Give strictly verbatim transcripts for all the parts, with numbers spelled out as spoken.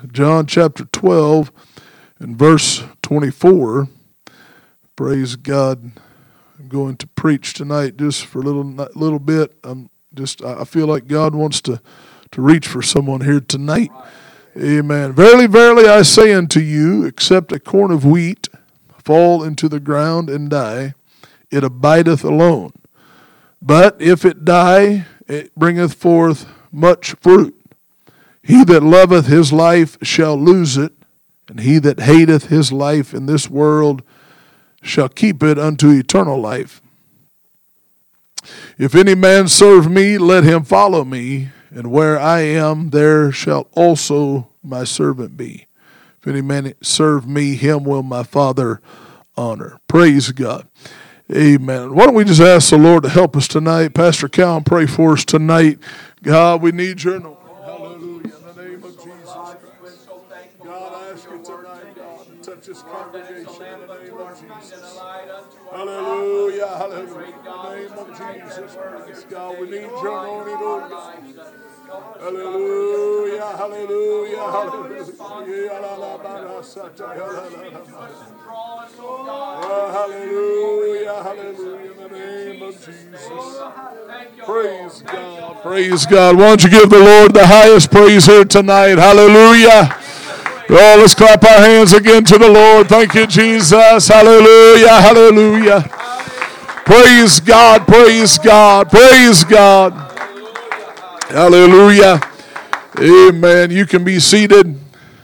John chapter twelve and verse twenty-four. Praise God. I'm going to preach tonight just for a little little bit. I'm just I feel like God wants to, to reach for someone here tonight. Amen. Verily, verily, I say unto you, except a corn of wheat fall into the ground and die, it abideth alone. But if it die, it bringeth forth much fruit. He that loveth his life shall lose it, and he that hateth his life in this world shall keep it unto eternal life. If any man serve me, let him follow me, and where I am, there shall also my servant be. If any man serve me, him will my Father honor. Praise God. Amen. Why don't we just ask the Lord to help us tonight? Pastor Cal, pray for us tonight. God, we need your anointing. Hallelujah. In the name of Jesus Christ. God, I ask you tonight, God, to touch this congregation in the name of Jesus. Hallelujah. Hallelujah. In the name of Jesus Christ. God, we need your anointing, Lord God. Hallelujah. Hallelujah. Hallelujah. Oh, hallelujah, hallelujah, in the name of Jesus. Praise God, praise God. Why don't you give the Lord the highest praise here tonight? Hallelujah. Oh, let's clap our hands again to the Lord. Thank you, Jesus. Hallelujah, hallelujah. Praise God, praise God, praise God. Hallelujah. Amen. You can be seated.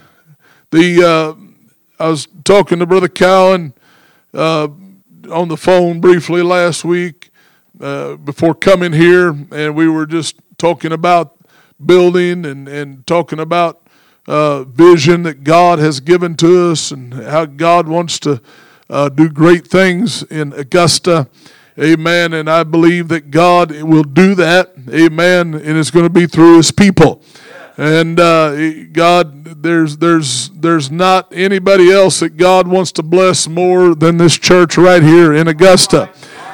The uh, I was talking to Brother Cowan uh, on the phone briefly last week uh, before coming here, and we were just talking about building and, and talking about uh, vision that God has given to us and how God wants to uh, do great things in Augusta. Amen. And I believe that God will do that. Amen. And it's going to be through his people. And uh, God, there's there's there's not anybody else that God wants to bless more than this church right here in Augusta.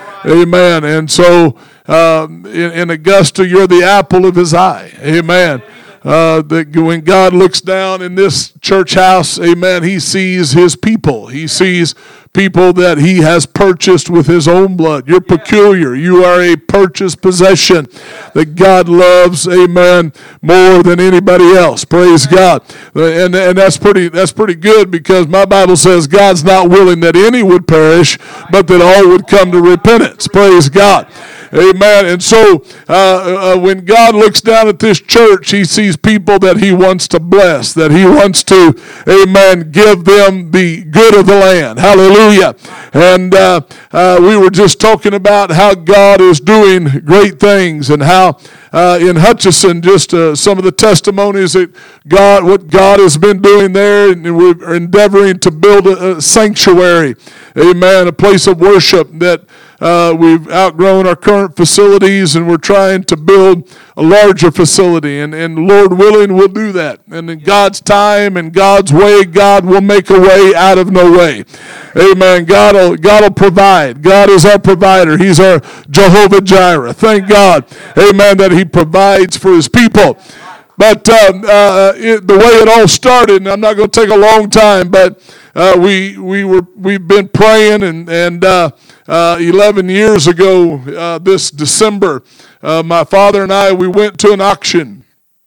Amen. And so uh, in, in Augusta, you're the apple of his eye. Amen. Uh, that when God looks down in this church house, amen, he sees his people. He sees people that he has purchased with his own blood. You're peculiar. You are a purchased possession that God loves, amen, more than anybody else. Praise God. And, and that's pretty that's pretty good, because my Bible says God's not willing that any would perish, but that all would come to repentance. Praise God. Amen. And so uh, uh, when God looks down at this church, he sees people that he wants to bless, that he wants to, amen, give them the good of the land. Hallelujah. And uh, uh, we were just talking about how God is doing great things, and how uh, in Hutchinson, just uh, some of the testimonies that God, what God has been doing there, and we're endeavoring to build a, a sanctuary. Amen. A place of worship that Uh, we've outgrown our current facilities, and we're trying to build a larger facility. And, and Lord willing, we'll do that. And in God's time and God's way, God will make a way out of no way. Amen. God will, God will provide. God is our provider. He's our Jehovah Jireh. Thank God. Amen. That he provides for his people. But uh, uh, it, the way it all started, and I'm not going to take a long time, but uh, we we were we've been praying, and and uh, uh, eleven years ago uh, this December, uh, my father and I we went to an auction,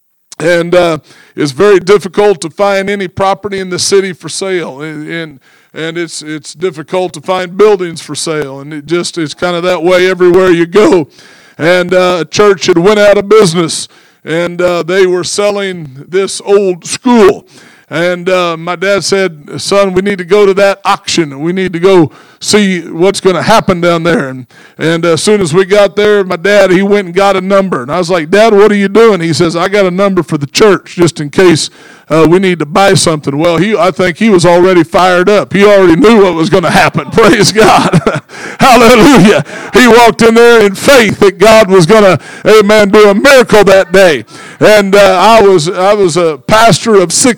and uh, it's very difficult to find any property in the city for sale, and. and And it's it's difficult to find buildings for sale, and it just it's kind of that way everywhere you go. And uh, a church had went out of business, and uh, they were selling this old school. And uh, my dad said, "Son, we need to go to that auction. We need to go see what's going to happen down there." And and as soon as we got there, my dad, he went and got a number. And I was like, "Dad, what are you doing?" He says, "I got a number for the church just in case uh, we need to buy something." Well, he I think he was already fired up. He already knew what was going to happen. Praise God. Hallelujah. He walked in there in faith that God was going to, amen, do a miracle that day. And uh, I was I was a pastor of six months.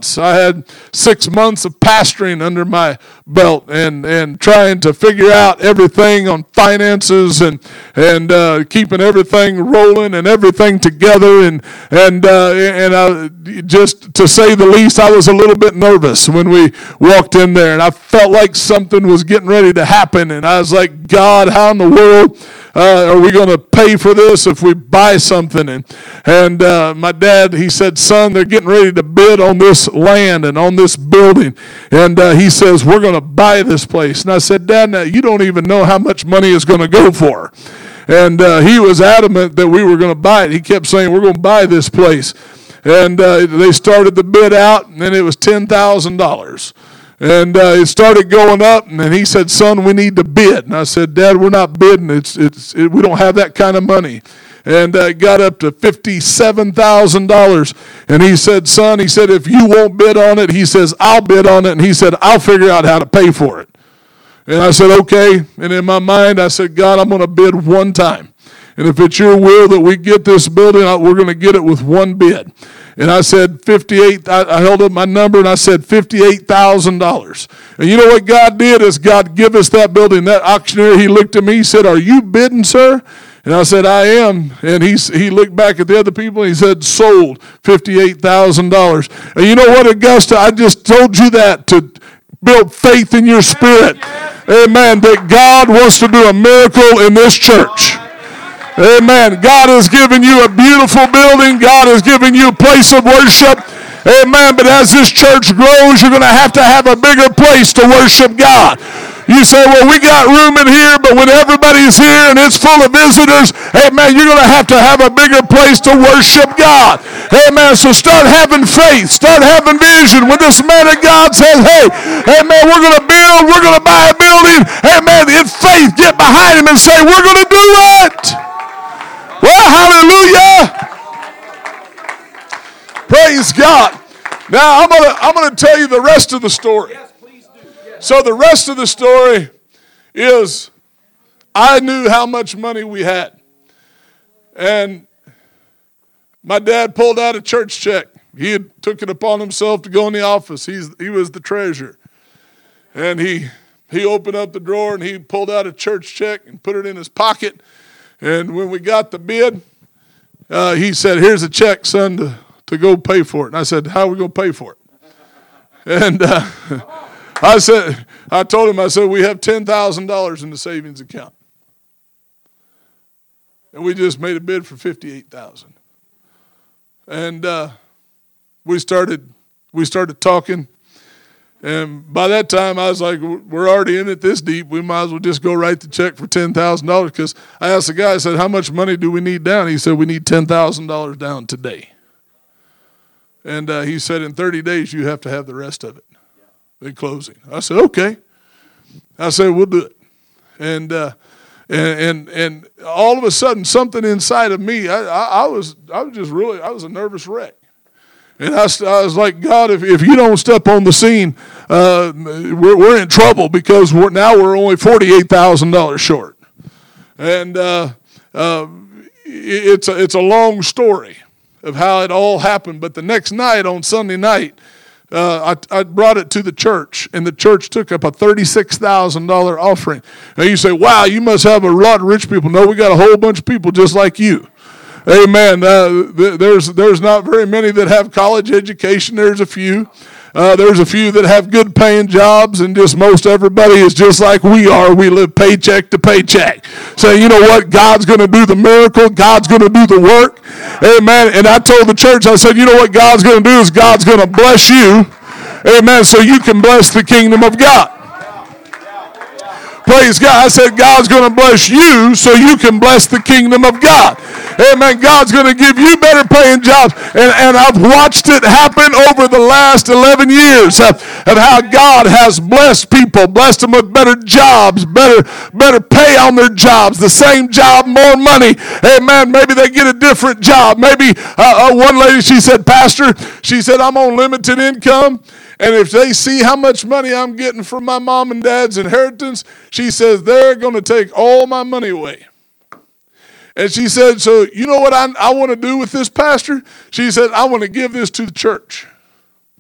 months. I had six months of pastoring under my belt and, and trying to figure out everything on finances and and uh, keeping everything rolling and everything together. And and uh, and I, just to say the least, I was a little bit nervous when we walked in there, and I felt like something was getting ready to happen. And I was like, God, how in the world Uh, are we going to pay for this if we buy something? And and uh, my dad, he said, son, they're getting ready to bid on this land and on this building. And uh, he says, we're going to buy this place. And I said, Dad, now you don't even know how much money it's going to go for. And uh, he was adamant that we were going to buy it. He kept saying, we're going to buy this place. And uh, they started the bid out, and then it was ten thousand dollars. And uh, it started going up, and then he said, son, we need to bid. And I said, Dad, we're not bidding. It's it's it, we don't have that kind of money. And uh, it got up to fifty-seven thousand dollars. And he said, son, he said, if you won't bid on it, he says, I'll bid on it. And he said, I'll figure out how to pay for it. And I said, okay. And in my mind, I said, God, I'm going to bid one time. And if it's your will that we get this building, we're going to get it with one bid. And I said fifty-eight, I, I held up my number and I said fifty-eight thousand dollars. And you know what God did is God give us that building. That auctioneer, he looked at me, he said, are you bidding, sir? And I said, I am. And he, he looked back at the other people and he said, sold, fifty-eight thousand dollars. And you know what, Augusta, I just told you that to build faith in your spirit. Amen. That God wants to do a miracle in this church. Amen. God has given you a beautiful building. God has given you a place of worship. Amen. But as this church grows, you're going to have to have a bigger place to worship God. You say, well, we got room in here, but when everybody's here and it's full of visitors, amen, you're going to have to have a bigger place to worship God. Amen. So start having faith. Start having vision. When this man of God says, hey, amen, we're going to build, we're going to buy a building, amen, in faith, get behind him and say, we're going to do it. Well, hallelujah. Praise God. Now, I'm going to I'm gonna tell you the rest of the story. Yes, please do. Yes. So the rest of the story is I knew how much money we had. And my dad pulled out a church check. He had took it upon himself to go in the office. He's, he was the treasurer. And he, he opened up the drawer and he pulled out a church check and put it in his pocket. And when we got the bid, uh, he said, here's a check, son, to, to go pay for it. And I said, how are we going to pay for it? And uh, I said, I told him, I said, we have ten thousand dollars in the savings account. And we just made a bid for fifty-eight thousand dollars. And uh, we started, we started talking. And by that time, I was like, we're already in it this deep. We might as well just go write the check for ten thousand dollars. Because I asked the guy, I said, how much money do we need down? He said, we need ten thousand dollars down today. And uh, he said, in thirty days, you have to have the rest of it in closing. I said, okay. I said, we'll do it. And uh, and, and and all of a sudden, something inside of me, I, I, I was I was just really, I was a nervous wreck. And I, I was like, God, if, if you don't step on the scene, uh, we're, we're in trouble because we're, now we're only forty-eight thousand dollars short. And uh, uh, it's, a, it's a long story of how it all happened. But the next night, on Sunday night, uh, I, I brought it to the church, and the church took up a thirty-six thousand dollars offering. Now you say, wow, you must have a lot of rich people. No, we got a whole bunch of people just like you. Amen. Uh, th- there's there's not very many that have college education. There's a few. Uh, there's a few that have good paying jobs, and just most everybody is just like we are. We live paycheck to paycheck. So you know what? God's going to do the miracle. God's going to do the work. Amen. And I told the church, I said, you know what God's going to do is God's going to bless you. Amen. So you can bless the kingdom of God. Praise God. I said, God's going to bless you so you can bless the kingdom of God. Amen. God's going to give you better paying jobs. And, and I've watched it happen over the last eleven years of, of how God has blessed people, blessed them with better jobs, better, better pay on their jobs, the same job, more money. Amen. Maybe they get a different job. Maybe uh, uh, one lady, she said, Pastor, she said, I'm on limited income. And if they see how much money I'm getting from my mom and dad's inheritance, she says, they're going to take all my money away. And she said, so you know what I, I want to do with this, Pastor? She said, I want to give this to the church.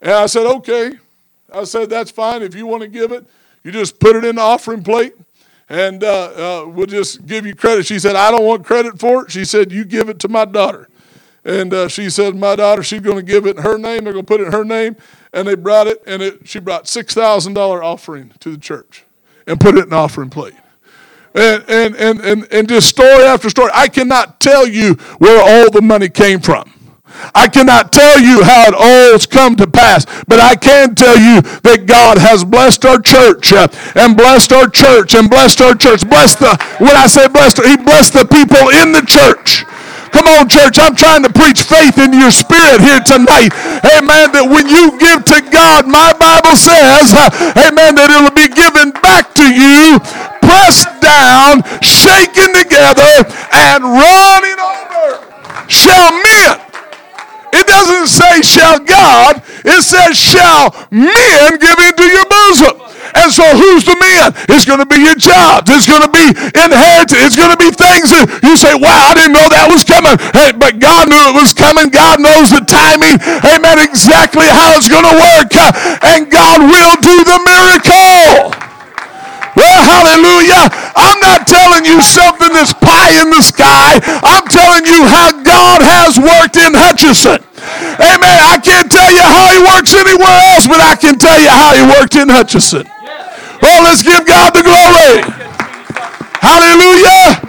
And I said, okay. I said, that's fine. If you want to give it, you just put it in the offering plate, and uh, uh, we'll just give you credit. She said, I don't want credit for it. She said, you give it to my daughter. And uh, she said, my daughter, she's going to give it in her name. They're going to put it in her name. And they brought it, and it, she brought six thousand dollars offering to the church and put it in the offering plate. And, and, and, and, and just story after story. I cannot tell you where all the money came from. I cannot tell you how it all's come to pass, but I can tell you that God has blessed our church uh, and blessed our church and blessed our church. Blessed the, when I say blessed, he blessed the people in the church. Come on, church, I'm trying to preach faith in your spirit here tonight. Amen, that when you give to God, my Bible says, uh, amen, that it will be given back to you, pressed down, shaken together, and running over. Shall men. It doesn't say shall God, it says shall men give into your bosom. And so who's the men? It's going to be your jobs. It's going to be inheritance. It's going to be things that you say, wow, I didn't know that was coming. Hey, but God knew it was coming. God knows the timing. Amen. Exactly how it's going to work. And God will do the miracle. Well, hallelujah. I'm not telling you something that's pie in the sky. I'm telling you how God has worked in Hutchinson. Amen. I can't tell you how he works anywhere else, but I can tell you how he worked in Hutchinson. Oh, let's give God the glory. Hallelujah.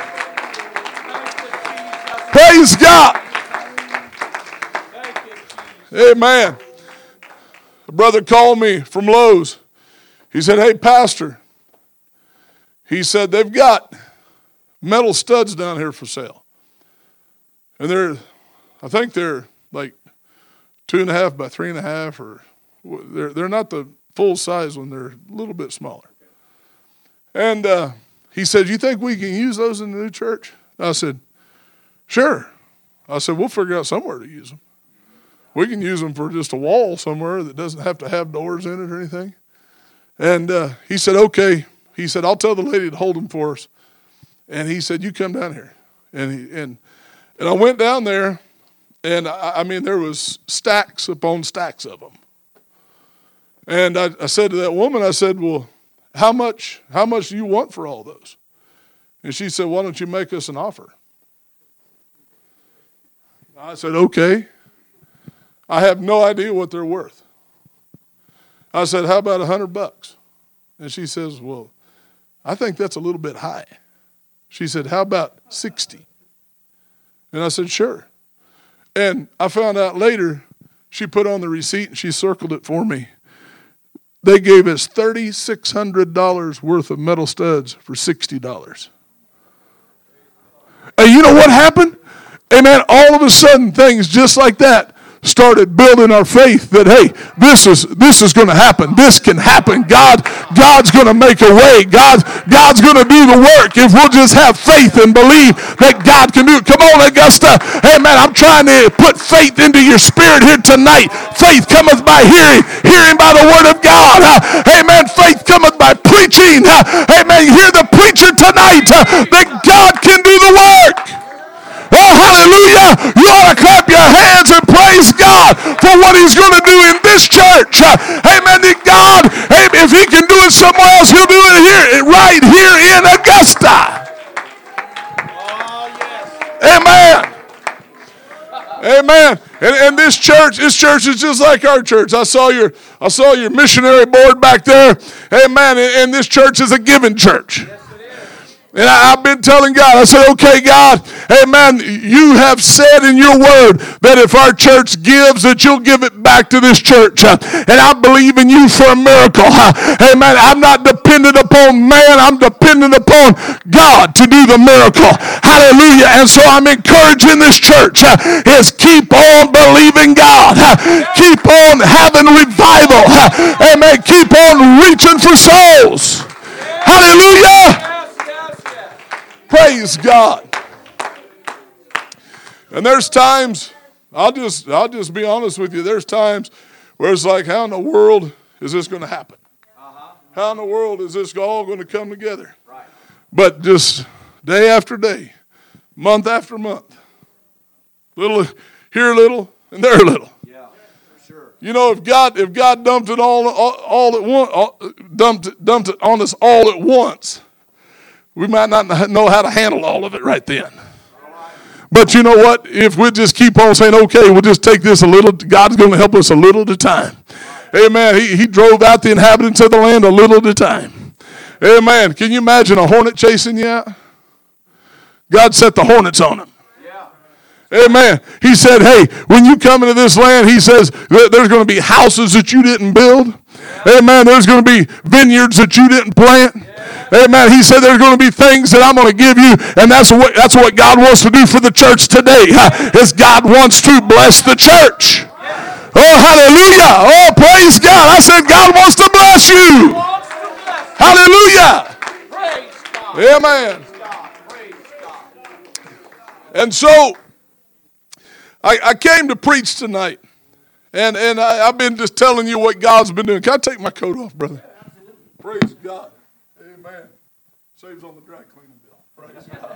Praise God. Amen. A brother called me from Lowe's. He said, hey, pastor. He said, they've got metal studs down here for sale. And they're, I think they're like two and a half by three and a half, or they're, they're not the full size one. They're a little bit smaller. And uh, he said, you think we can use those in the new church? I said, sure. I said, we'll figure out somewhere to use them. We can use them for just a wall somewhere that doesn't have to have doors in it or anything. And uh, he said, okay. He said, I'll tell the lady to hold them for us. And he said, you come down here. And he, and and I went down there, and I, I mean, there was stacks upon stacks of them. And I, I said to that woman, I said, well, how much, how much do you want for all those? And she said, why don't you make us an offer? I said, okay. I have no idea what they're worth. I said, how about a hundred bucks? And she says, well, I think that's a little bit high. She said, how about sixty? And I said, sure. And I found out later, she put on the receipt and she circled it for me. They gave us three thousand six hundred dollars worth of metal studs for sixty dollars. And you know what happened? Amen. All of a sudden, things just like that started building our faith that, hey, this is this is going to happen. This can happen. God, God's going to make a way. God, God's going to do the work if we'll just have faith and believe that God can do it. Come on, Augusta. Hey, man, I'm trying to put faith into your spirit here tonight. Faith cometh by hearing, hearing by the word of God. Uh, amen. Faith cometh by preaching. Uh, amen. Hear the preacher tonight uh, that God can do the work. Oh, hallelujah. You ought to clap your hands and praise God for what he's going to do in this church. Uh, amen. That God, if he can do it somewhere else, he'll do it here, right here in Augusta. Oh, yes. Amen. Amen. And, and this church, this church is just like our church. I saw your, I saw your missionary board back there. Amen. And, and this church is a giving church. And I, I've been telling God, I said, okay, God, amen, you have said in your word that if our church gives, that you'll give it back to this church. Uh, and I believe in you for a miracle. Uh, amen. I'm not dependent upon man. I'm dependent upon God to do the miracle. Hallelujah. And so I'm encouraging this church uh, is keep on believing God. Uh, keep on having revival. Uh, amen. Keep on reaching for souls. Hallelujah. Praise God. And there's times, I'll just I'll just be honest with you, there's times where it's like, how in the world is this going to happen? Uh-huh. How in the world is this all going to come together? Right. But just day after day, month after month, little here a little and there a little. Yeah, for sure. You know, if God if God dumped it all all, all at once, all, dumped it, dumped it on us all at once, we might not know how to handle all of it right then. But you know what? If we just keep on saying, okay, we'll just take this a little, God's going to help us a little at a time. Amen. He, he drove out the inhabitants of the land a little at a time. Amen. Can you imagine a hornet chasing you out? God set the hornets on them. Amen. He said, hey, when you come into this land, he says, there's going to be houses that you didn't build. Amen. There's going to be vineyards that you didn't plant. Amen. He said there's going to be things that I'm going to give you, and that's what that's what God wants to do for the church today. Is God wants to bless the church. Oh, hallelujah. Oh, praise God. I said God wants to bless you. Hallelujah. Amen. And so I, I came to preach tonight, and, and I, I've been just telling you what God's been doing. Can I take my coat off, brother? Praise God. Amen. Saves on the dry cleaning bill. Praise God.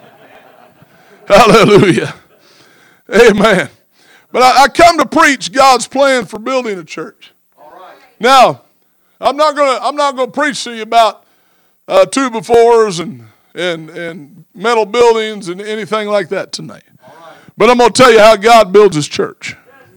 Hallelujah. Amen. But I, I come to preach God's plan for building a church. All right. Now, I'm not gonna I'm not gonna preach to you about uh, two befores and and and metal buildings and anything like that tonight. But I'm going to tell you how God builds his church.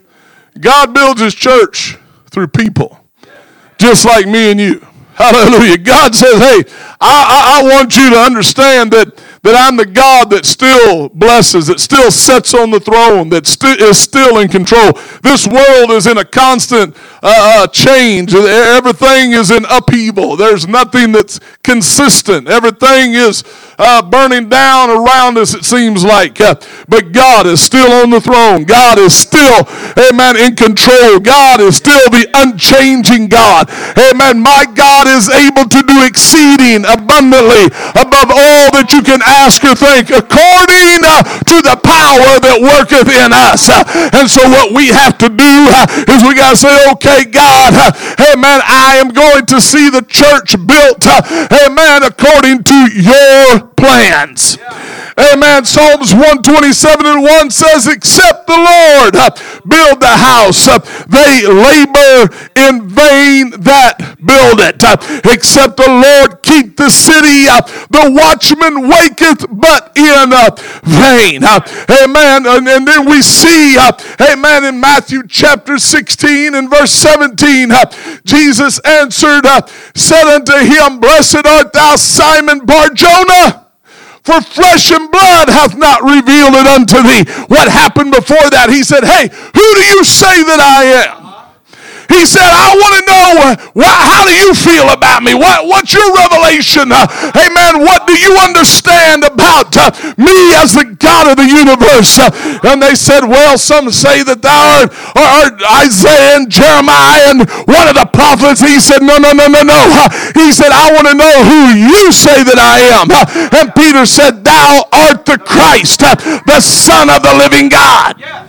God builds his church through people, just like me and you. Hallelujah. God says, hey, I, I, I want you to understand that, that I'm the God that still blesses, that still sits on the throne, that st- is still in control. This world is in a constant uh, uh, change. Everything is in upheaval. There's nothing that's consistent. Everything is uh, burning down around us, it seems like. Uh, but God is still on the throne. God is still, amen, in control. God is still the unchanging God. Amen. My God is able to do exceeding abundantly above all that you can ask or think, according uh, to the power that worketh in us. Uh, and so what we have to do uh, is we got to say, okay, God, uh, amen, I am going to see the church built, uh, amen, according to your plans. Amen. Psalms one twenty-seven and one says, except the Lord uh, build the house, uh, they labor in vain that build it. Uh, except the Lord keep the city, uh, the watchman waketh but in uh, vain. Uh, amen. And, and then we see, uh, amen, in Matthew chapter sixteen and verse seventeen, uh, Jesus answered, uh, said unto him, blessed art thou, Simon Bar-Jonah, for flesh and blood hath not revealed it unto thee. What happened before that? He said, hey, who do you say that I am? He said, I want to know, uh, what, how do you feel about me? What, what's your revelation? Uh, amen. What do you understand about uh, me as the God of the universe? Uh, and they said, well, some say that thou art, art Isaiah and Jeremiah and one of the prophets. He said, no, no, no, no, no. Uh, he said, I want to know who you say that I am. Uh, and Peter said, thou art the Christ, uh, the Son of the living God. Yeah.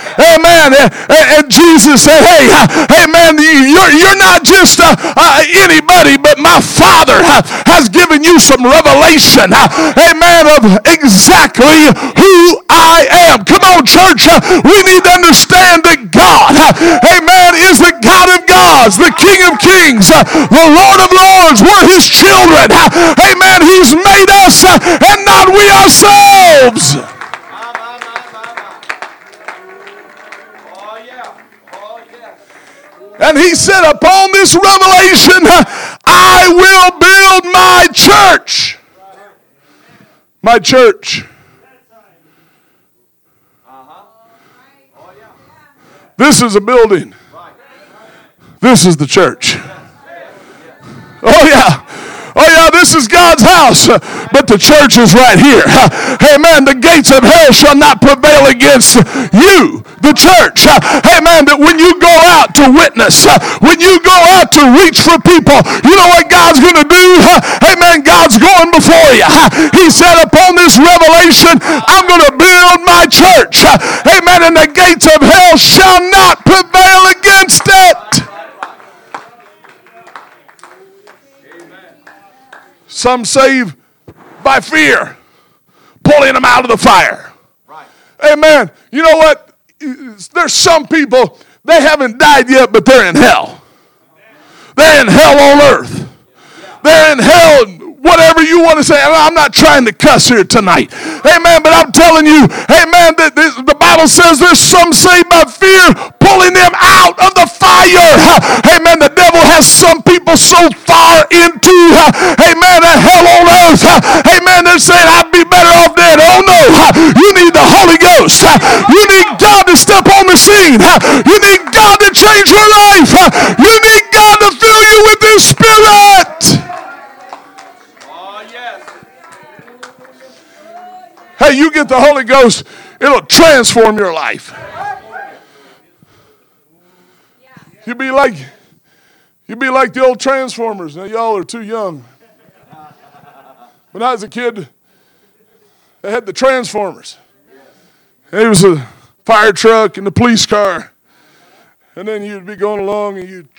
Amen. And Jesus said, hey, amen, you're, you're not just uh, uh, anybody, but my Father uh, has given you some revelation, uh, amen, of exactly who I am. Come on, church. Uh, we need to understand that God, uh, amen, is the God of gods, the King of kings, uh, the Lord of lords. We're his children. Uh, amen. He's made us uh, and not we ourselves. And he said, upon this revelation, I will build my church. My church. This is a building. This is the church. Oh, yeah. Oh, yeah, this is God's house, but the church is right here. Amen. The gates of hell shall not prevail against you, the church. Amen. That when you go out to witness, when you go out to reach for people, you know what God's going to do? Amen. God's going before you. He said, upon this revelation, I'm going to build my church. Amen. And the gates of hell shall not prevail against it. Some save by fear, pulling them out of the fire. Right. Amen. You know what? There's some people They haven't died yet, but they're in hell. They're in hell on earth. They're in hell, whatever you want to say. I'm not trying to cuss here tonight. Amen. But I'm telling you, amen, that the Bible says there's some saved by fear pulling them out of the fire. Amen. The devil has some people so far into, amen, a hell on earth. Amen. They're saying, I'd be better off dead. Oh no. You need the Holy Ghost. You need God to step on the scene. You need God to change your life. You need God to fill you with His Spirit. Hey, you get the Holy Ghost, it'll transform your life. You'll be like, you'll be like the old Transformers. Now, y'all are too young. When I was a kid, they had the Transformers. It was a fire truck and a police car. And then you'd be going along and you'd...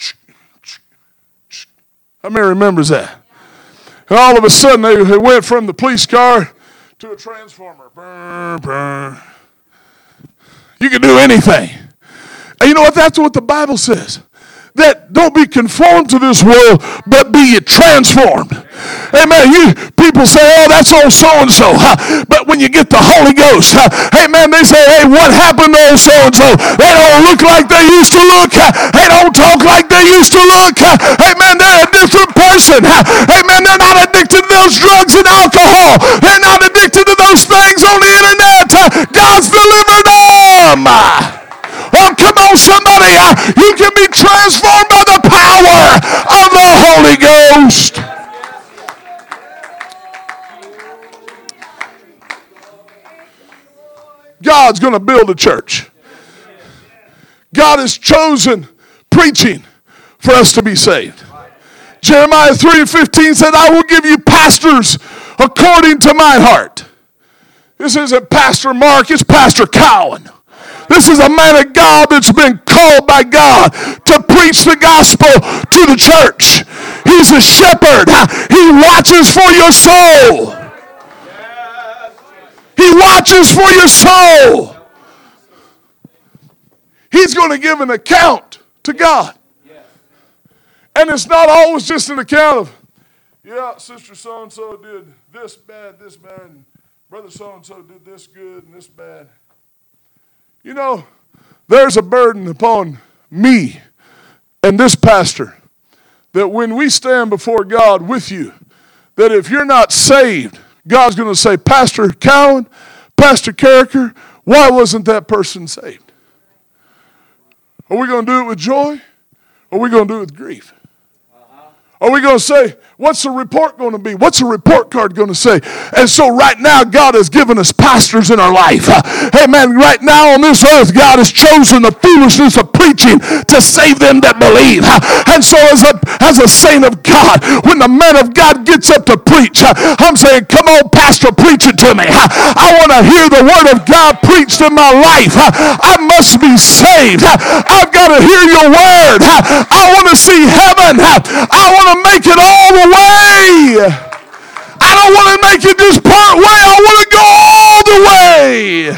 How many remembers that? And all of a sudden, they, they went from the police car to a transformer. Burr, burr. You can do anything. And you know what? That's what the Bible says. That don't be conformed to this world, but be transformed. Amen. You people say, oh, that's old so-and-so. Huh? But when you get the Holy Ghost, huh? Amen, they say, hey, what happened to old so-and-so? They don't look like they used to look. Huh? They don't talk like they used to look. Huh? Amen, they're a different person. Huh? Amen, they're not addicted to those drugs and alcohol. They're not addicted to those things on the internet. Huh? God's delivered them. Oh, come on, somebody. Uh, you can be transformed by the power of the Holy Ghost. God's going to build a church. God has chosen preaching for us to be saved. Jeremiah three and fifteen said, I will give you pastors according to my heart. This isn't Pastor Mark, it's Pastor Cowan. This is a man of God that's been called by God to preach the gospel to the church. He's a shepherd. He watches for your soul. He watches for your soul. He's going to give an account to God. And it's not always just an account of, yeah, sister so-and-so did this bad, this bad, and brother so-and-so did this good and this bad. You know, there's a burden upon me and this pastor that when we stand before God with you, that if you're not saved, God's going to say, Pastor Cowan, Pastor Carricker, why wasn't that person saved? Are we going to do it with joy? Or are we going to do it with grief? Are we going to say, what's the report going to be? What's the report card going to say? And so right now, God has given us pastors in our life. Hey, man, right now on this earth, God has chosen the foolishness of preaching to save them that believe. And so as a, as a saint of God, when the man of God gets up to preach, I'm saying, come on, pastor, preach it to me. I want to hear the word of God preached in my life. I must be saved. I've got to hear your word. I want to see heaven. I want to make it all the way. I don't want to make it just part way. I want to go all the way.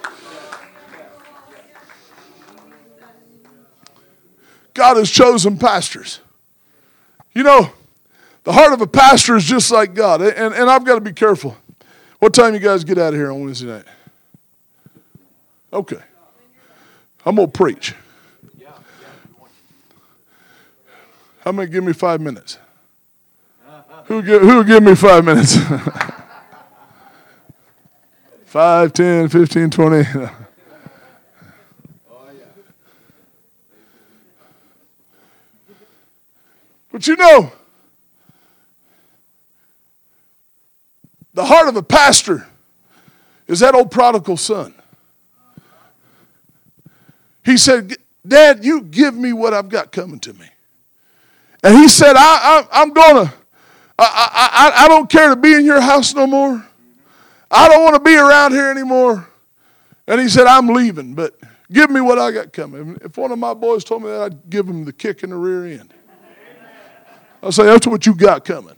God has chosen pastors. You know, the heart of a pastor is just like God. And, and I've got to be careful. What time you guys get out of here on Wednesday night? Okay. I'm going to preach. How many give me five minutes? Who give, who give me five minutes? Five, ten, fifteen, twenty. But you know, the heart of a pastor is that old prodigal son. He said, Dad, you give me what I've got coming to me. And he said, I, I, I'm going to, I, I, I don't care to be in your house no more. I don't want to be around here anymore. And he said, I'm leaving, but give me what I got coming. If one of my boys told me that, I'd give him the kick in the rear end. I'll say, that's what you got coming.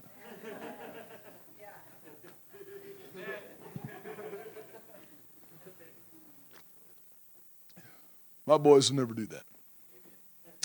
My boys will never do that.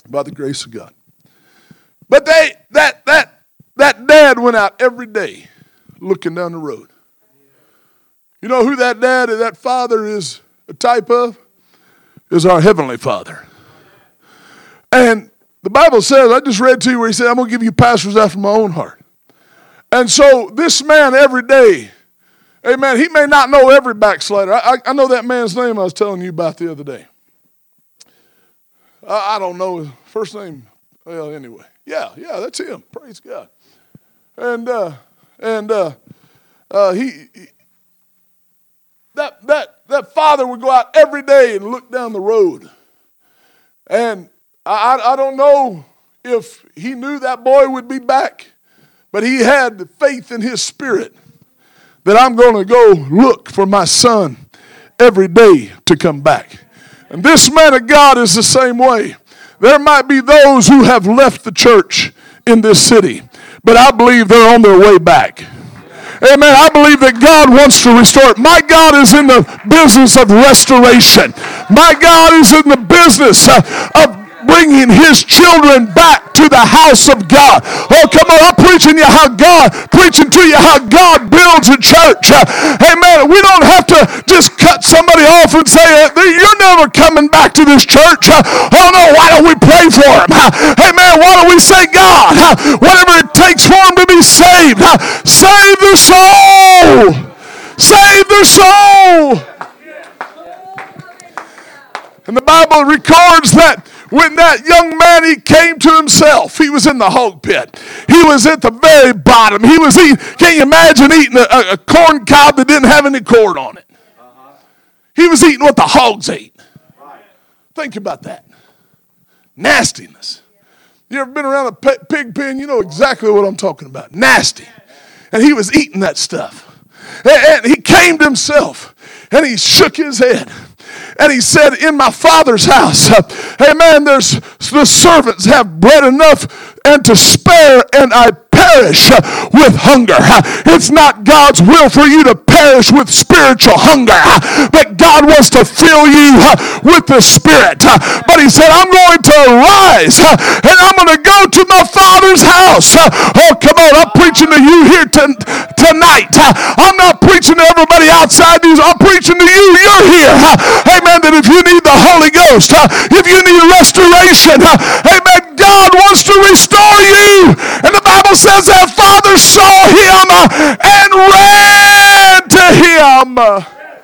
by the grace of God. But they that that that dad went out every day looking down the road. You know who that dad or that father is a type of? Is our Heavenly Father. And the Bible says, I just read to you where he said, I'm going to give you pastors after my own heart. And so this man every day, amen, he may not know every backslider. I, I, I know that man's name I was telling you about the other day. I, I don't know his first name. Well, anyway. Yeah, yeah, that's him. Praise God. And uh, and uh, uh, he, he that that that father would go out every day and look down the road. And I I don't know if he knew that boy would be back, but he had the faith in his spirit that I'm going to go look for my son every day to come back. And this man of God is the same way. There might be those who have left the church in this city, but I believe they're on their way back. Amen. I believe that God wants to restore it. My God is in the business of restoration. My God is in the business of, of bringing his children back to the house of God. Oh, come on, I'm preaching you how God, preaching to you how God builds a church. Uh, amen. We don't have to just cut somebody off and say, you're never coming back to this church. Uh, oh, no, why don't we pray for him? Uh, amen. Why don't we say, God, uh, whatever it takes for him to be saved, uh, save the soul. Save the soul. And the Bible records that when that young man, he came to himself, he was in the hog pit. He was at the very bottom. He was eating, can you imagine eating a, a corn cob that didn't have any cord on it? Uh-huh. He was eating what the hogs ate. Right. Think about that. Nastiness. You ever been around a pe- pig pen? You know exactly what I'm talking about. Nasty. And he was eating that stuff. And, and he came to himself and he shook his head. And he said, in my Father's house, uh, amen, there's the servants have bread enough and to spare, and I perish uh, with hunger. Uh, it's not God's will for you to perish with spiritual hunger, uh, but God wants to fill you uh, with the Spirit. Uh, but he said, I'm going to arise uh, and I'm going to go to my Father's house. Uh, oh, come on, I'm preaching to you here t- tonight. Uh, I'm not preaching to everybody outside these. I'm preaching to you. You're here. Uh, amen, that if you need the Holy Ghost, uh, if you need restoration, uh, amen, God wants to restore you. And the Bible says that Father saw him uh, and ran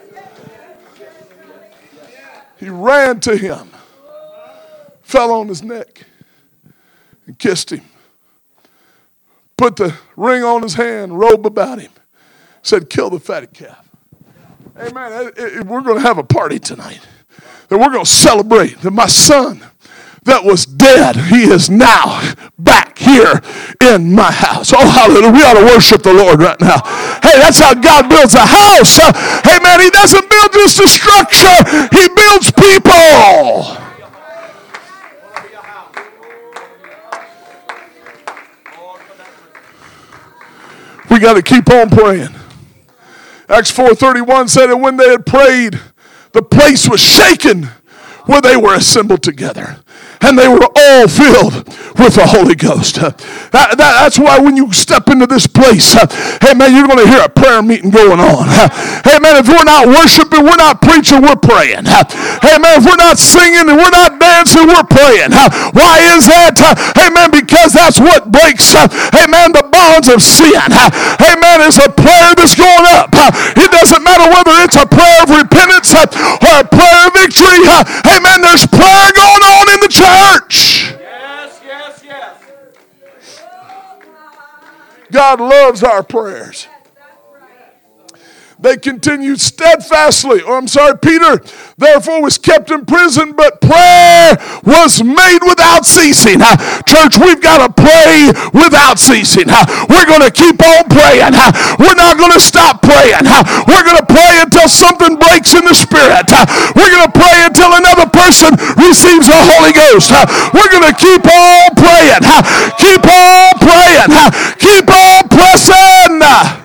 to him. He ran to him, fell on his neck, and kissed him. Put the ring on his hand, robe about him. Said, kill the fatted calf. Amen. It, it, we're going to have a party tonight. And we're going to celebrate that my son that was dead, he is now back here in my house. Oh, hallelujah. We ought to worship the Lord right now. Hey, that's how God builds a house. Uh, hey, man, he doesn't build just a structure. He builds people. We got to keep on praying. Acts four thirty-one said that when they had prayed, the place was shaken where they were assembled together. And they were all filled with the Holy Ghost. Uh, that, that, that's why when you step into this place, uh, hey man, you're going to hear a prayer meeting going on. Uh, hey man, if we're not worshiping, we're not preaching, we're praying. Uh, hey man, if we're not singing and we're not dancing, we're praying. Uh, why is that? Uh, hey man, because that's what breaks, uh, hey man, the bonds of sin. Uh, hey man, it's a prayer that's going up. Uh, it doesn't matter whether it's a prayer of repentance uh, or a prayer of victory. Uh, hey man, there's prayer going on in the church. Church. Yes, yes, yes. God loves our prayers. They continued steadfastly, or I'm sorry, Peter, therefore was kept in prison, but prayer was made without ceasing. Uh, church, we've got to pray without ceasing. Uh, we're going to keep on praying. Uh, we're not going to stop praying. Uh, we're going to pray until something breaks in the Spirit. Uh, we're going to pray until another person receives the Holy Ghost. Uh, we're going to keep on praying. Uh, keep on praying. Uh, keep on pressing. Uh,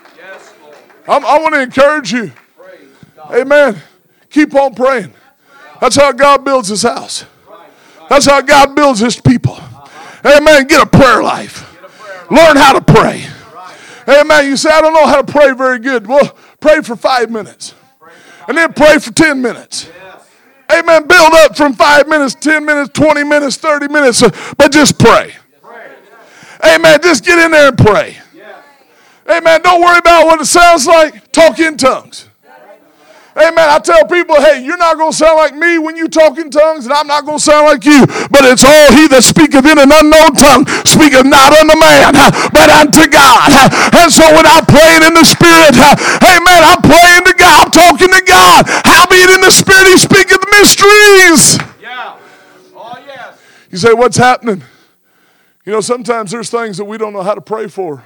I'm, I want to encourage you. Amen. Keep on praying. That's how God builds his house. That's how God builds his people. Amen. Get a prayer life. Learn how to pray. Amen. You say, I don't know how to pray very good. Well, pray for five minutes. And then pray for ten minutes. Amen. Build up from five minutes, ten minutes, twenty minutes, thirty minutes. But just pray. Amen. Just get in there and pray. Amen. Don't worry about what it sounds like. Talk in tongues. Amen. I tell people, hey, you're not going to sound like me when you talk in tongues, and I'm not going to sound like you. But it's all he that speaketh in an unknown tongue speaketh not unto man, but unto God. And so when I'm praying in the Spirit, amen, I'm praying to God. I'm talking to God. Howbeit in the Spirit he speaketh mysteries. Yeah. Oh, yes. You say, what's happening? You know, sometimes there's things that we don't know how to pray for.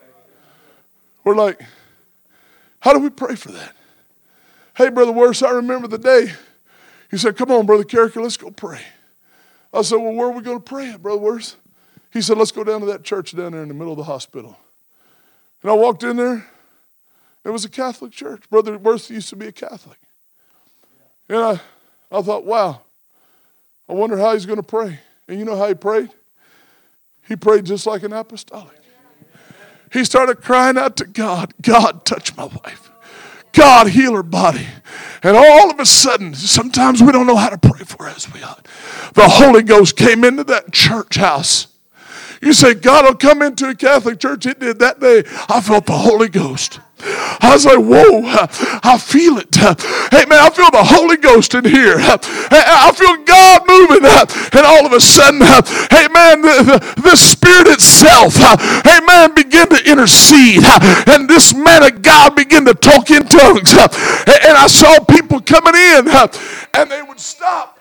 We're like, how do we pray for that? Hey, Brother Worse, I remember the day he said, come on, Brother Carricker, let's go pray. I said, well, where are we going to pray at, Brother Worse? He said, let's go down to that church down there in the middle of the hospital. And I walked in there. It was a Catholic church. Brother Worse used to be a Catholic. And I, I thought, wow, I wonder how he's going to pray. And you know how he prayed? He prayed just like an apostolic. He started crying out to God, God, touch my wife. God, heal her body. And all of a sudden, sometimes we don't know how to pray for her as we ought. The Holy Ghost came into that church house. You say, God will come into a Catholic church. It did that day. I felt the Holy Ghost. I was like, whoa, I feel it. Hey, man, I feel the Holy Ghost in here. I feel God moving. And all of a sudden, hey, man, the, the, the Spirit itself, hey, man, began to intercede. And this man of God began to talk in tongues. And I saw people coming in, and they would stop.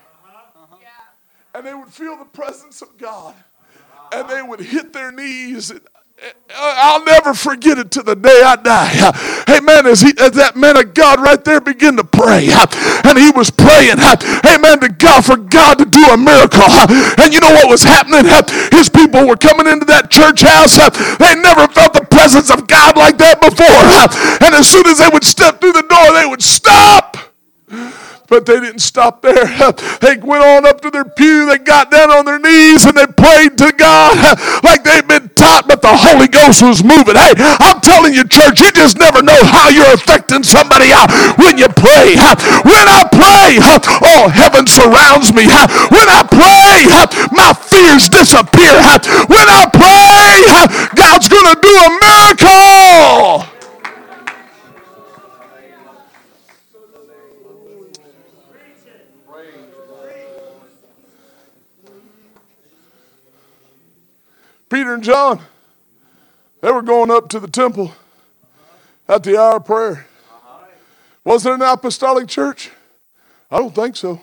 And they would feel the presence of God. And they would hit their knees. And I'll never forget it to the day I die. Hey, man, as, he, as that man of God right there began to pray, and he was praying, hey, man, to God, for God to do a miracle. And you know what was happening? His people were coming into that church house. They never felt the presence of God like that before. And as soon as they would step through the door, they would stop. But they didn't stop there. They went on up to their pew. They got down on their knees and they prayed to God like they'd been taught, but the Holy Ghost was moving. Hey, I'm telling you, church, you just never know how you're affecting somebody out when you pray. When I pray, oh, heaven surrounds me. When I pray, my fears disappear. When I pray, God's going to do a miracle. Peter and John, they were going up to the temple at the hour of prayer. Was it an apostolic church? I don't think so.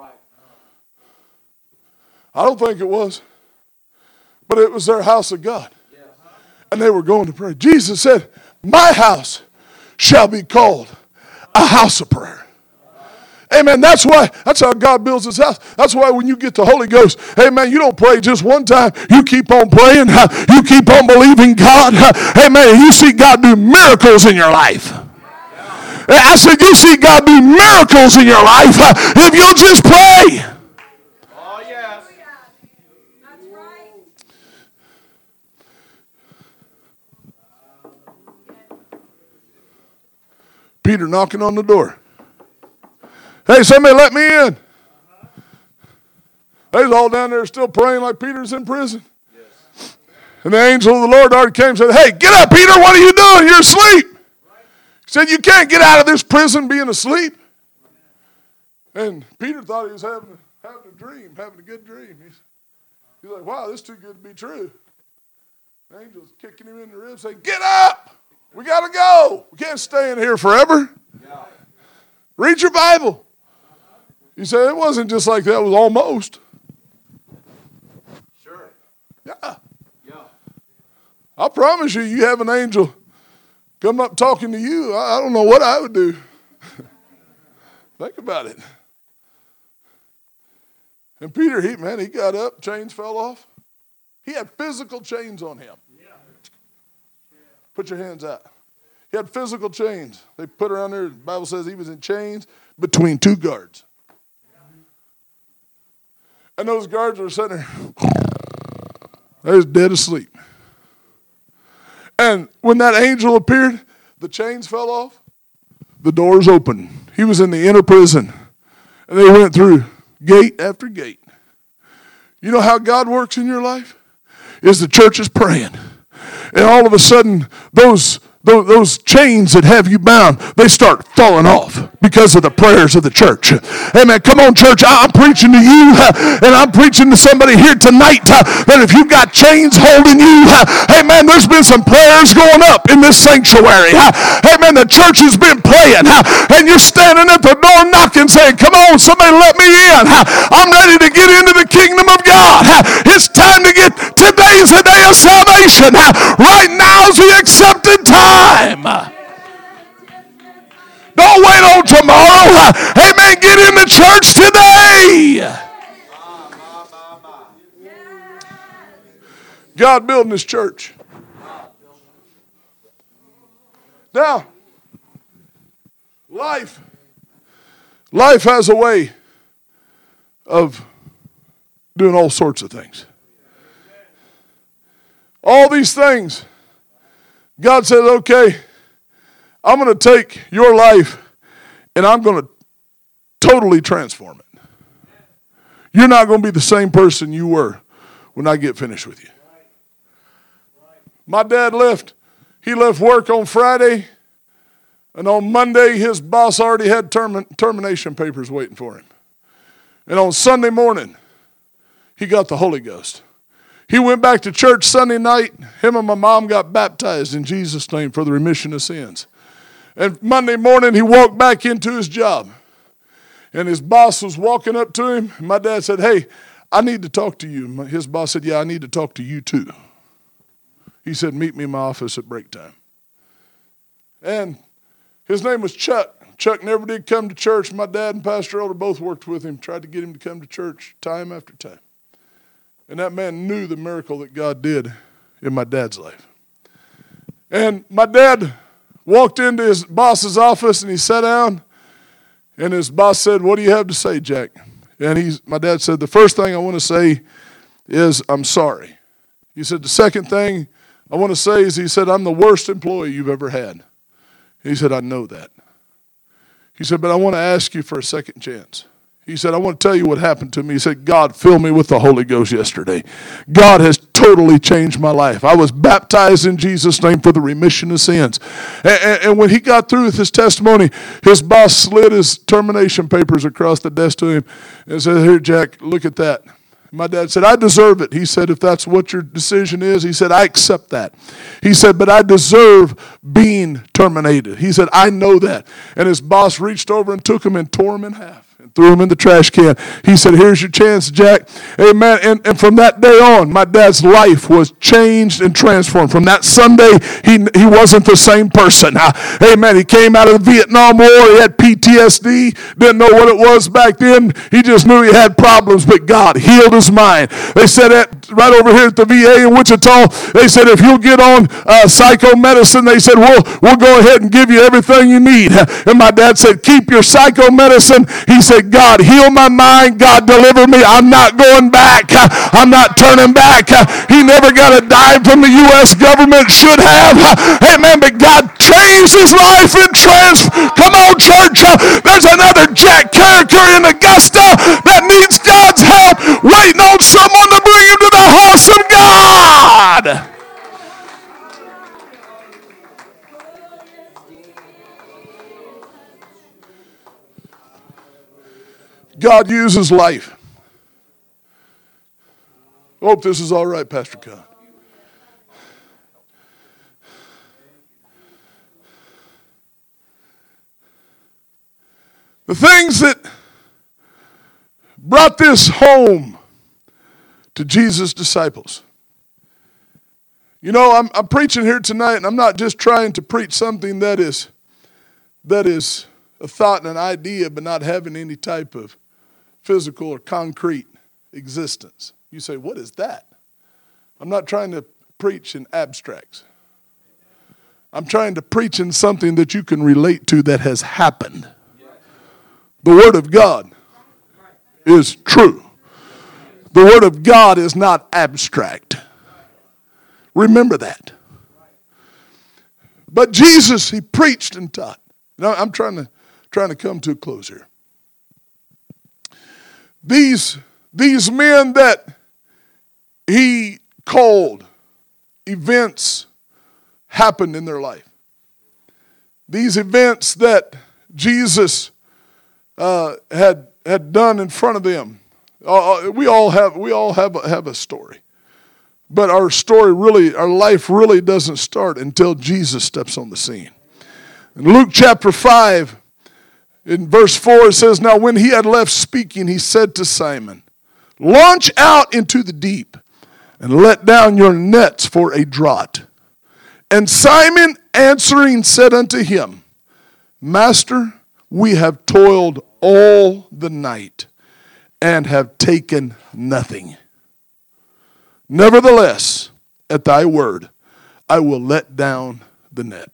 I don't think it was. But it was their house of God. And they were going to pray. Jesus said, my house shall be called a house of prayer. Amen. That's why, that's how God builds his house. That's why when you get the Holy Ghost, amen, you don't pray just one time. You keep on praying. You keep on believing God. Amen. You see God do miracles in your life. I said, you see God do miracles in your life if you'll just pray. Oh, yes. That's right. Peter knocking on the door. Hey, somebody let me in. They was all down there still praying like Peter's in prison. Yes. And the angel of the Lord already came and said, hey, get up, Peter. What are you doing? You're asleep. He said, you can't get out of this prison being asleep. And Peter thought he was having a, having a dream, having a good dream. He's, he's like, wow, this is too good to be true. The angel's kicking him in the ribs saying, get up. We got to go. We can't stay in here forever. Yeah. Read your Bible. You say it wasn't just like that. It was almost. Sure. Yeah. Yeah. I promise you, you have an angel come up talking to you. I, I don't know what I would do. Think about it. And Peter, he man, he got up, chains fell off. He had physical chains on him. Yeah. Put your hands out. He had physical chains. They put around there. The Bible says he was in chains between two guards. And those guards were sitting there. They was dead asleep. And when that angel appeared, the chains fell off. The doors opened. He was in the inner prison. And they went through gate after gate. You know how God works in your life? Is the church is praying. And all of a sudden, those Those, those chains that have you bound, they start falling off because of the prayers of the church. Amen. Come on, church. I'm preaching to you, uh, and I'm preaching to somebody here tonight uh, that if you've got chains holding you, uh, amen, there's been some prayers going up in this sanctuary. Uh, amen. The church has been praying, uh, and you're standing at the door knocking, saying, come on, somebody let me in. Uh, I'm ready to get into the kingdom of God. Uh, it's time to get, today's the day of salvation. Uh, right now is the accepted time. Don't wait on tomorrow. Amen. Get in the church today. God building his church. Now, life, life has a way of doing all sorts of things. All these things. God says, okay, I'm going to take your life and I'm going to totally transform it. You're not going to be the same person you were when I get finished with you. My dad left. He left work on Friday, and on Monday his boss already had term- termination papers waiting for him. And on Sunday morning, he got the Holy Ghost. He went back to church Sunday night. Him and my mom got baptized in Jesus' name for the remission of sins. And Monday morning, he walked back into his job. And his boss was walking up to him. My dad said, hey, I need to talk to you. His boss said, yeah, I need to talk to you too. He said, meet me in my office at break time. And his name was Chuck. Chuck never did come to church. My dad and Pastor Elder both worked with him, tried to get him to come to church time after time. And that man knew the miracle that God did in my dad's life. And my dad walked into his boss's office and he sat down. And his boss said, what do you have to say, Jack? And he's, my dad said, the first thing I want to say is I'm sorry. He said, the second thing I want to say is, he said, I'm the worst employee you've ever had. He said, I know that. He said, but I want to ask you for a second chance. He said, I want to tell you what happened to me. He said, God filled me with the Holy Ghost yesterday. God has totally changed my life. I was baptized in Jesus' name for the remission of sins. And, and, and when he got through with his testimony, his boss slid his termination papers across the desk to him and said, here, Jack, look at that. My dad said, I deserve it. He said, if that's what your decision is, he said, I accept that. He said, but I deserve being terminated. He said, I know that. And his boss reached over and took him and tore him in half. Threw him in the trash can. He said, here's your chance, Jack. Amen. And, and from that day on, my dad's life was changed and transformed. From that Sunday, he he wasn't the same person. Uh, amen. He came out of the Vietnam War. He had P T S D. Didn't know what it was back then. He just knew he had problems, but God healed his mind. They said that right over here at the V A in Wichita, they said, if you'll get on uh, psychomedicine, they said, we'll, we'll go ahead and give you everything you need. And my dad said, keep your psychomedicine. He said, God, heal my mind. God, deliver me. I'm not going back. I'm not turning back. He never got a dime from the U S government. Should have. Amen. But God changed his life and trans. Come on, church. There's another Jack character in Augusta that needs God's help, waiting on someone to bring him to the house of God. God uses life. I hope this is all right, Pastor Con. The things that brought this home to Jesus' disciples. You know, I'm, I'm preaching here tonight, and I'm not just trying to preach something that is that is a thought and an idea, but not having any type of physical or concrete existence. You say, what is that? I'm not trying to preach in abstracts. I'm trying to preach in something that you can relate to that has happened. The Word of God is true. The Word of God is not abstract. Remember that. But Jesus, he preached and taught. Now, I'm trying to trying to come to a close here. These, these men that he called, events happened in their life. These events that Jesus uh, had had done in front of them. Uh, we all have we all have a, have a story, but our story really, our life really doesn't start until Jesus steps on the scene. In Luke chapter five, in verse four, it says, "Now when he had left speaking, he said to Simon, 'Launch out into the deep, and let down your nets for a draught.' And Simon answering said unto him, 'Master, we have toiled all the night, and have taken nothing. Nevertheless, at thy word, I will let down the net.'"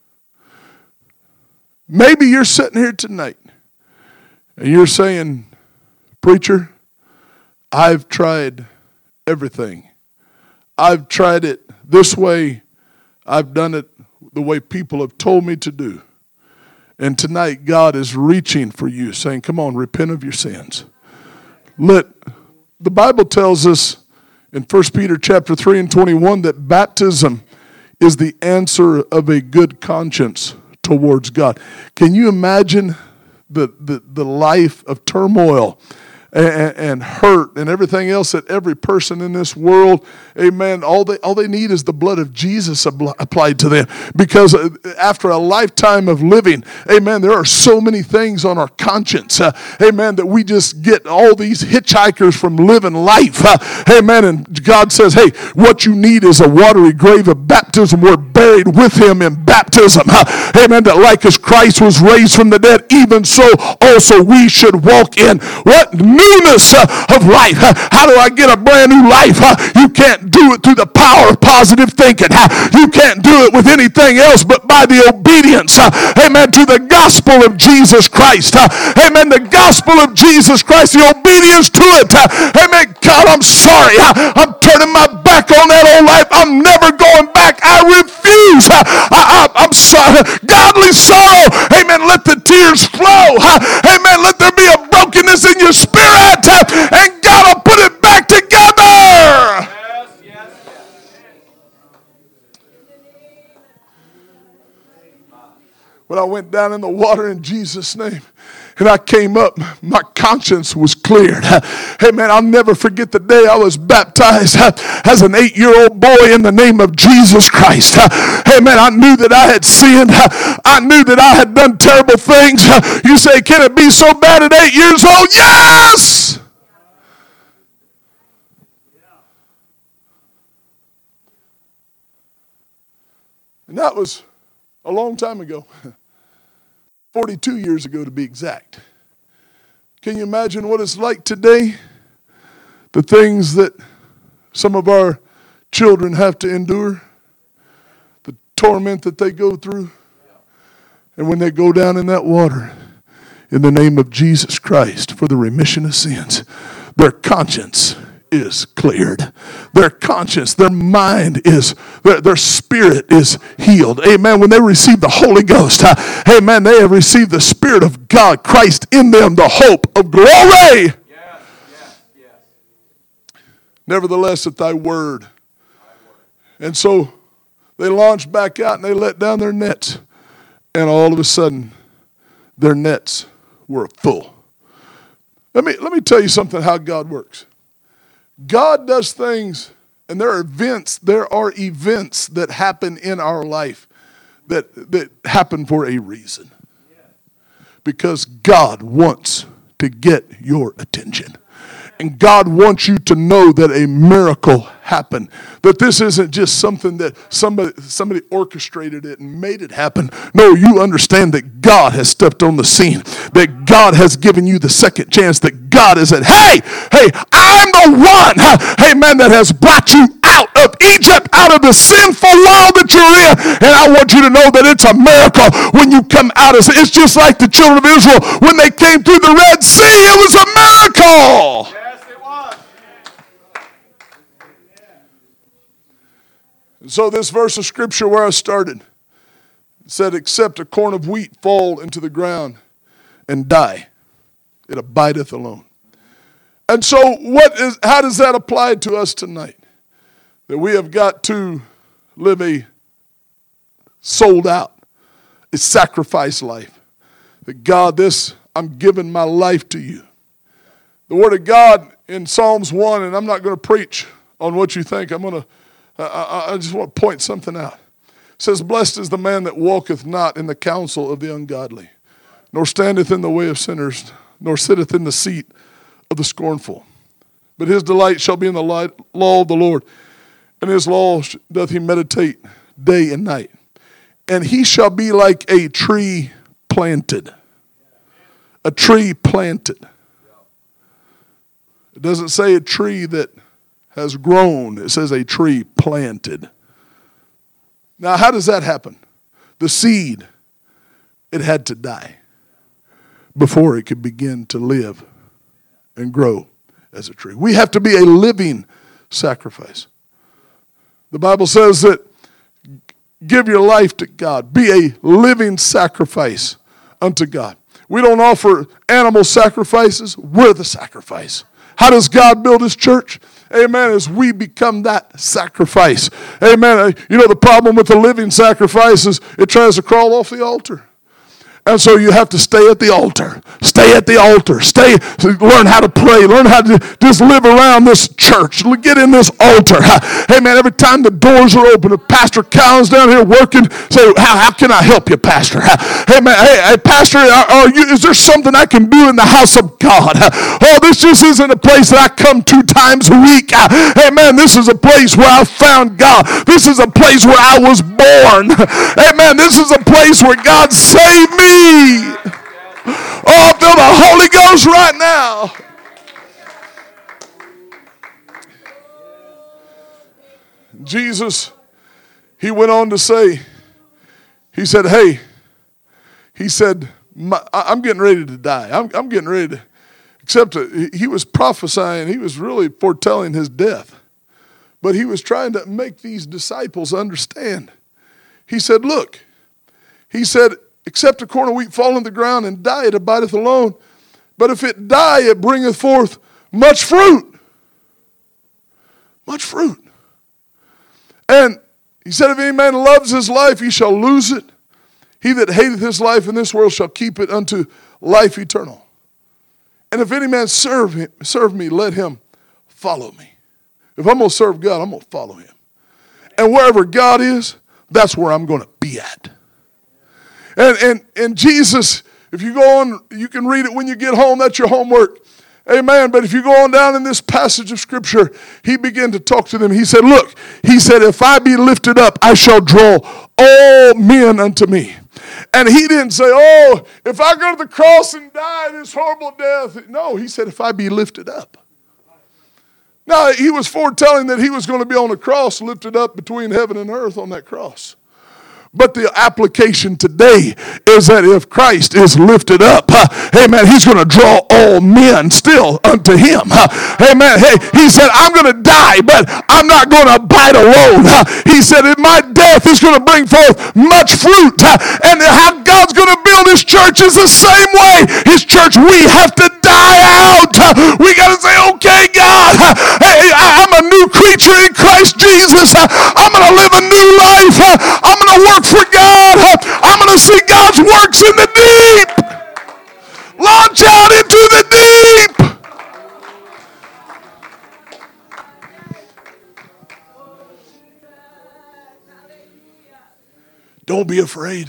Maybe you're sitting here tonight, and you're saying, "Preacher, I've tried everything. I've tried it this way. I've done it the way people have told me to do." And tonight, God is reaching for you, saying, "Come on, repent of your sins." Let, the Bible tells us in First Peter chapter three and twenty-one that baptism is the answer of a good conscience towards God. Can you imagine the, the, the life of turmoil and, and hurt and everything else that every person in this world, amen, all they, all they need is the blood of Jesus applied to them. Because after a lifetime of living, amen, there are so many things on our conscience, uh, amen, that we just get all these hitchhikers from living life. Uh, amen, and God says, hey, what you need is a watery grave of baptism. We're buried with him in baptism. Uh, amen, that like as Christ was raised from the dead, even so also we should walk in what? Newness uh, of life. Uh, how do I get a brand new life? Uh, you can't do it through the power of positive thinking. Uh, you can't do it with anything else but by the obedience, uh, amen, to the gospel of Jesus Christ. Uh, amen, the gospel of Jesus Christ, the obedience to it. Uh, amen, God, I'm sorry. Uh, I'm turning my back on that old life. I'm never going back. I refuse. Uh, I, I, I'm sorry. Godly sorrow. Amen, let the tears flow. Uh, amen, let there be a brokenness in your spirit. And God will put it back together. Yes, yes, yes. When I went down in the water in Jesus' name and I came up, my conscience was cleared. Hey man, I'll never forget the day I was baptized as an eight-year-old boy in the name of Jesus Christ. Hey man, I knew that I had sinned. I knew that I had done terrible things. You say, can it be so bad at eight years old? Yes! And that was a long time ago. forty-two years ago to be exact. Can you imagine what it's like today? The things that some of our children have to endure. The torment that they go through. And when they go down in that water, in the name of Jesus Christ, for the remission of sins, their conscience is cleared. Their conscience, their mind is, their, their spirit is healed. Amen. When they receive the Holy Ghost, uh, amen, they have received the Spirit of God, Christ in them, the hope of glory. Yes, yes, yes. Nevertheless, at thy word. And so they launched back out and they let down their nets. And all of a sudden, their nets were full. Let me, let me tell you something how God works. God does things, and there are events, there are events that happen in our life that, that happen for a reason. Because God wants to get your attention. And God wants you to know that a miracle happened. That this isn't just something that somebody somebody orchestrated it and made it happen. No, you understand that God has stepped on the scene. That God has given you the second chance. That God has said, hey, hey, I'm the one, hey man, that has brought you out of Egypt, out of the sinful world that you're in. And I want you to know that it's a miracle when you come out of it. It's just like the children of Israel when they came through the Red Sea. It was a miracle. And so this verse of scripture where I started said, except a corn of wheat fall into the ground and die, it abideth alone. And so what is, how does that apply to us tonight? That we have got to live a sold out, a sacrifice life. That God, this, I'm giving my life to you. The word of God in Psalms one, and I'm not going to preach on what you think. I'm going to, I, I just want to point something out. It says, blessed is the man that walketh not in the counsel of the ungodly, nor standeth in the way of sinners, nor sitteth in the seat of the scornful. But his delight shall be in the light, law of the Lord, and his law doth he meditate day and night. And he shall be like a tree planted. A tree planted. It doesn't say a tree that has grown. It says a tree planted. Now, how does that happen? The seed, it had to die before it could begin to live and grow as a tree. We have to be a living sacrifice. The Bible says that give your life to God. Be a living sacrifice unto God. We don't offer animal sacrifices. We're the sacrifice. How does God build his church? Amen. As we become that sacrifice. Amen. You know, the problem with the living sacrifice is it tries to crawl off the altar. And so you have to stay at the altar. Stay at the altar. Stay, learn how to pray. Learn how to just live around this church. Get in this altar. Hey, man, every time the doors are open, if Pastor Cowan's down here working, say, how, how can I help you, Pastor? Hey, man, hey, hey Pastor, are, are you, is there something I can do in the house of God? Oh, this just isn't a place that I come two times a week. Hey, man, this is a place where I found God. This is a place where I was born. Hey, man, this is a place where God saved me. Oh, I feel the Holy Ghost right now. Jesus, he went on to say, he said, hey, he said, my, I'm getting ready to die. I'm, I'm getting ready to, except he was prophesying. He was really foretelling his death. But he was trying to make these disciples understand. He said, look, he said, except a corn of wheat fall in the ground and die, it abideth alone. But if it die, it bringeth forth much fruit. Much fruit. And he said, if any man loves his life, he shall lose it. He that hateth his life in this world shall keep it unto life eternal. And if any man serve him, serve me, let him follow me. If I'm going to serve God, I'm going to follow him. And wherever God is, that's where I'm going to be at. And, and, and Jesus, if you go on, you can read it when you get home. That's your homework. Amen. But if you go on down in this passage of Scripture, he began to talk to them. He said, look, he said, if I be lifted up, I shall draw all men unto me. And he didn't say, oh, if I go to the cross and die this horrible death. No, he said, if I be lifted up. Now, he was foretelling that he was going to be on a cross lifted up between heaven and earth on that cross. But the application today is that if Christ is lifted up, uh, amen, he's going to draw all men still unto him. Uh, amen. Hey, he said, I'm going to die, but I'm not going to abide alone. Uh, he said, in my death is going to bring forth much fruit. Uh, and how God's going to build his church is the same way. His church, we have to die out. Uh, we got to say, okay, God, uh, hey, I, I'm a new creature in Christ Jesus. Uh, I'm going to live a new life. Uh, I'm going to work for God. I'm going to see God's works in the deep. Launch out into the deep. Don't be afraid.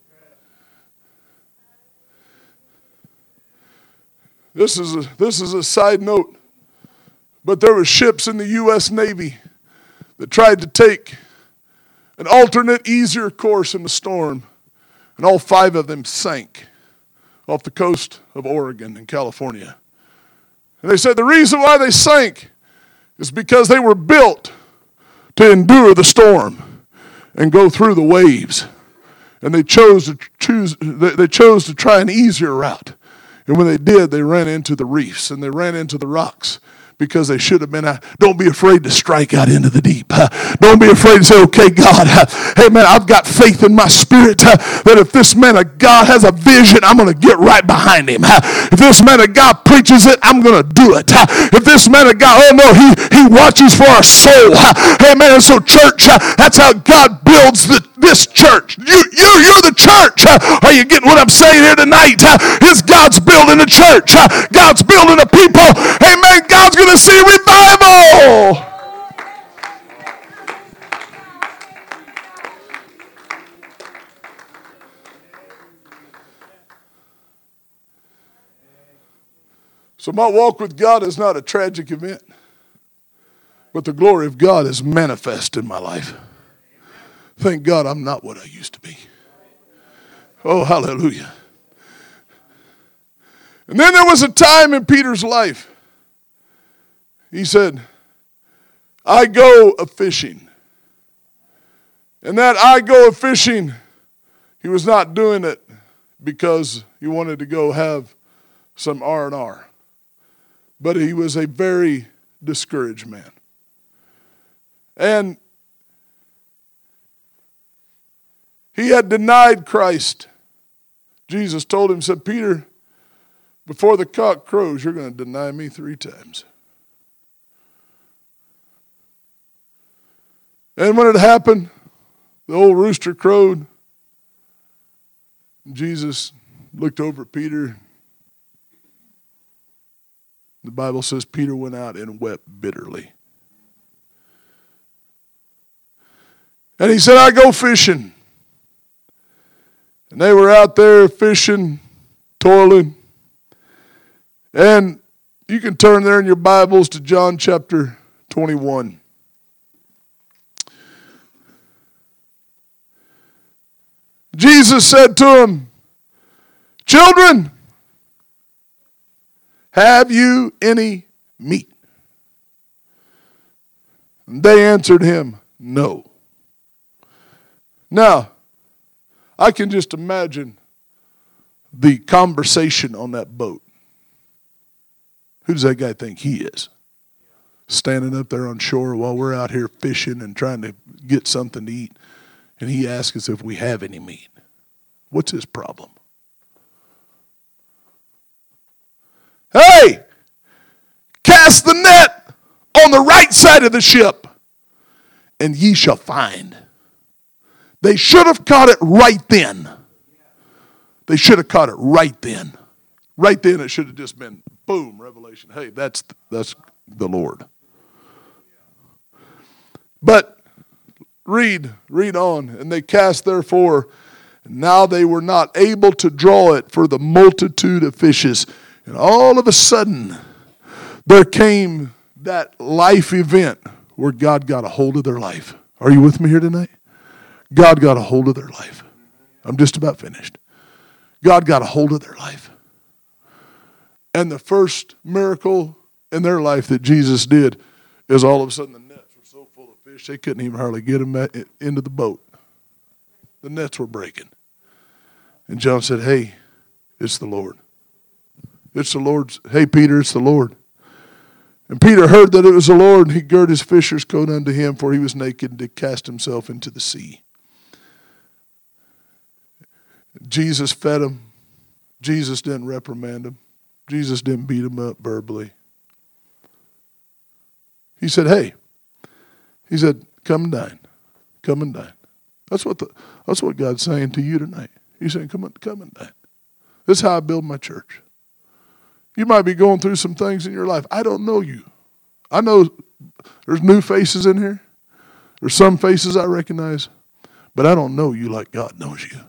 This is a, this is a side note, but there were ships in the U S Navy that tried to take an alternate, easier course in the storm, and all five of them sank off the coast of Oregon and California. And they said the reason why they sank is because they were built to endure the storm and go through the waves. And they chose to choose, they chose to try an easier route. And when they did, they ran into the reefs and they ran into the rocks because they should have been out. Don't be afraid to strike out into the deep. Don't be afraid to say, okay, God, hey, man, I've got faith in my spirit that if this man of God has a vision, I'm going to get right behind him. If this man of God preaches it, I'm going to do it. If this man of God, oh no, he, he watches for our soul. Hey, man, and so church, that's how God builds the, this church. You, you, you're the church. Are you getting what I'm saying here tonight? Is God's building a church. God's building a people. Amen. God's going to see revival. So my walk with God is not a tragic event, but the glory of God is manifest in my life. Thank God I'm not what I used to be. Oh, hallelujah. And then there was a time in Peter's life. He said, I go a-fishing. And that I go a-fishing, he was not doing it because he wanted to go have some R and R. But he was a very discouraged man. And he had denied Christ. Jesus told him, said, Peter, before the cock crows, you're going to deny me three times. And when it happened, the old rooster crowed. Jesus looked over at Peter. The Bible says Peter went out and wept bitterly. And he said, I go fishing. And they were out there fishing, toiling. And you can turn there in your Bibles to John chapter twenty-one. Jesus said to them, children, have you any meat? And they answered him, no. Now, I can just imagine the conversation on that boat. Who does that guy think he is? Standing up there on shore while we're out here fishing and trying to get something to eat. And he asks us if we have any meat. What's his problem? Hey, cast the net on the right side of the ship, and ye shall find. They should have caught it right then. They should have caught it right then. Right then it should have just been, boom, revelation. Hey, that's, that's the Lord. But read, read on. And they cast therefore, and now they were not able to draw it for the multitude of fishes. And all of a sudden, there came that life event where God got a hold of their life. Are you with me here tonight? God got a hold of their life. I'm just about finished. God got a hold of their life. And the first miracle in their life that Jesus did is all of a sudden the nets were so full of fish they couldn't even hardly get them into the boat. The nets were breaking. And John said, hey, it's the Lord. It's the Lord's. Hey, Peter, it's the Lord. And Peter heard that it was the Lord, and he girded his fisher's coat unto him, for he was naked, and did cast himself into the sea. Jesus fed him. Jesus didn't reprimand him. Jesus didn't beat him up verbally. He said, hey, he said, come and dine. Come and dine. That's what the, that's what God's saying to you tonight. He's saying, come on, come and dine. This is how I build my church. You might be going through some things in your life. I don't know you. I know there's new faces in here. There's some faces I recognize, but I don't know you like God knows you.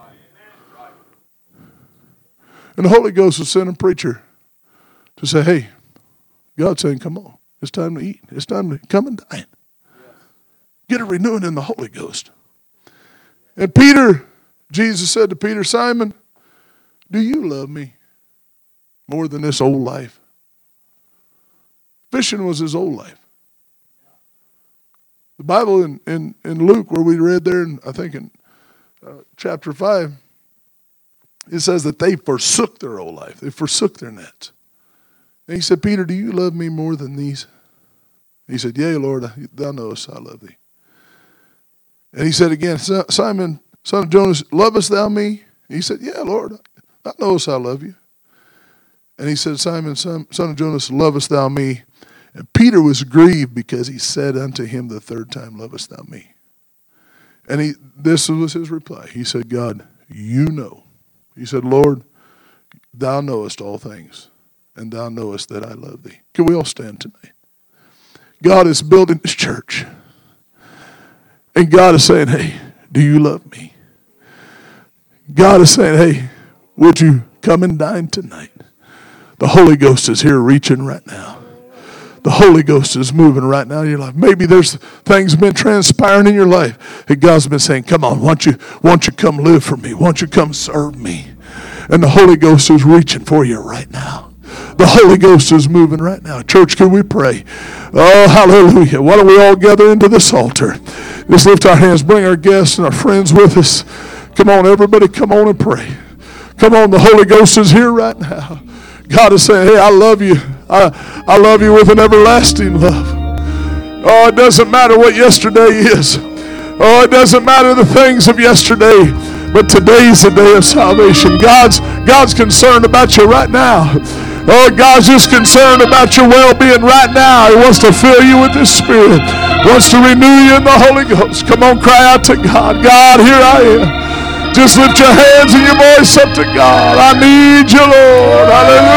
And the Holy Ghost will send a preacher to say, hey, God's saying, come on. It's time to eat. It's time to come and dine. Get a renewing in the Holy Ghost. And Peter, Jesus said to Peter, Simon, do you love me more than this old life? Fishing was his old life. The Bible in, in, in Luke, where we read there, in, I think in uh, chapter five, it says that they forsook their old life. They forsook their nets. And he said, Peter, do you love me more than these? He said, yea, Lord, thou knowest I love thee. And he said again, Simon, son of Jonas, lovest thou me? He said, yeah, Lord, thou knowest I love you. And he said, Simon, son, son of Jonas, lovest thou me? And Peter was grieved because he said unto him the third time, lovest thou me? And he, this was his reply. He said, God, you know. He said, Lord, thou knowest all things, and thou knowest that I love thee. Can we all stand tonight? God is building his church. And God is saying, hey, do you love me? God is saying, hey, would you come and dine tonight? The Holy Ghost is here reaching right now. The Holy Ghost is moving right now in your life. Maybe there's things been transpiring in your life. And God's been saying, come on, why don't you, why don't you come live for me? Why don't you come serve me? And the Holy Ghost is reaching for you right now. The Holy Ghost is moving right now. Church, can we pray? Oh, hallelujah. Why don't we all gather into this altar? Just lift our hands, bring our guests and our friends with us. Come on, everybody, come on and pray. Come on, the Holy Ghost is here right now. God is saying, hey, I love you. I, I love you with an everlasting love. Oh, it doesn't matter what yesterday is. Oh, it doesn't matter the things of yesterday. But today's the day of salvation. God's, God's concerned about you right now. Oh, God's just concerned about your well-being right now. He wants to fill you with His Spirit. Wants to renew you in the Holy Ghost. Come on, cry out to God. God, here I am. Just lift your hands and your voice up to God. I need you, Lord. Hallelujah.